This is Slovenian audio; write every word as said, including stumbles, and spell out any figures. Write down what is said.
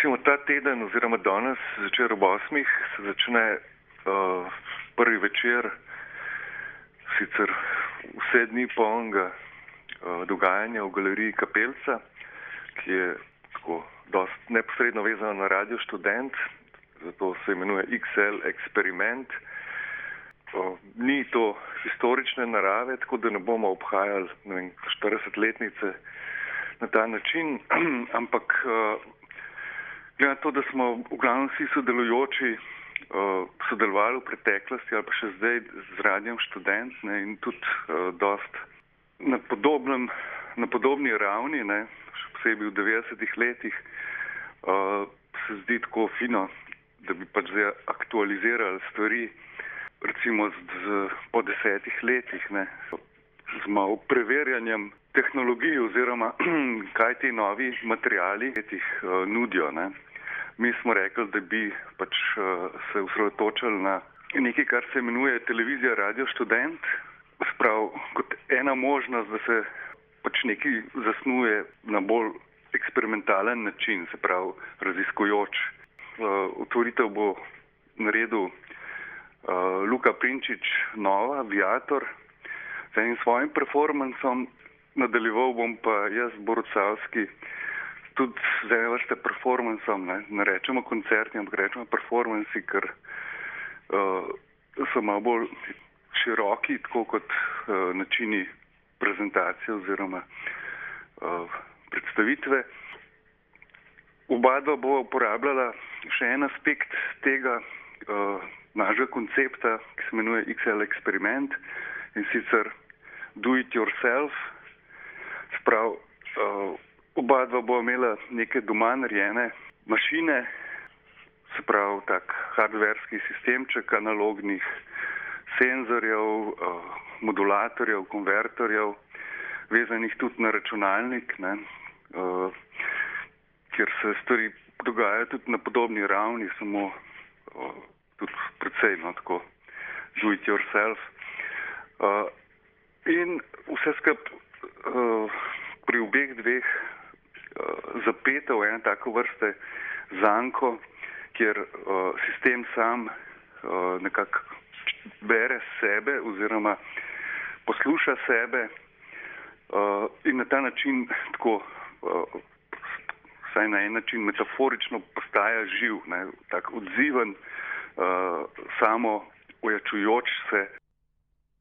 Recimo ta teden oziroma danes zvečer ob osmih se začne uh, prvi večer, sicer vse dni polnega uh, dogajanja v galeriji Kapelca, ki je tako dost neposredno vezana na Radio Študent, zato se imenuje X L Eksperiment. Uh, ni to historične narave, tako da ne bomo obhajali ne vem, štiridesetletnice na ta način, ampak uh, glede na to, da smo v glavnem vsi sodelujoči uh, sodelovali v preteklosti ali pa še zdaj z Radijem Študent, ne, in tudi uh, dost na podobnem, na podobni ravni, ne, še posebej v devetdesetih letih, uh, se zdi tako fino, da bi pač zdaj aktualizirali stvari, recimo z, z, po desetih letih, ne, z malo preverjanjem tehnologij oziroma kaj ti novi materiali tih uh, nudijo. Ne. Mi smo rekli, da bi pač uh, se osredotočili na nekaj, kar se imenuje televizija Radio Študent, sprav kot ena možnost, da se pač nekaj zasnuje na bolj eksperimentalen način, se pravi raziskujoč. Uh, otvoritev bo naredil uh, Luka Prinčič Nova, Viator, z enim svojim performansom. Nadaljeval bom pa jaz, Borut Savski, tudi z ene vrste performansom, ne, ne rečemo koncerti, ampak rečemo performansi, ker uh, so malo bolj široki, tako kot uh, načini prezentacije oziroma uh, predstavitve. Oba dva bo uporabljala še en aspekt tega uh, našega koncepta, ki se imenuje X L Eksperiment, in sicer do it yourself. Sprav, uh, oba dva bo imela neke doma narejene mašine, se pravi tak hardverski sistemček analognih senzorjev, uh, modulatorjev, konvertorjev, vezanih tudi na računalnik, ne, uh, kjer se stvari dogajajo tudi na podobni ravni, samo uh, tudi precej, no, tako do it yourself. Uh, in vse skup uh, pri obeh dveh uh, zapeta v eno tako vrste zanko, kjer uh, sistem sam uh, nekako bere sebe oziroma posluša sebe uh, in na ta način tako uh, vsaj na en način metaforično postaja živ, ne, tak odziven, uh, samo ojačujoč se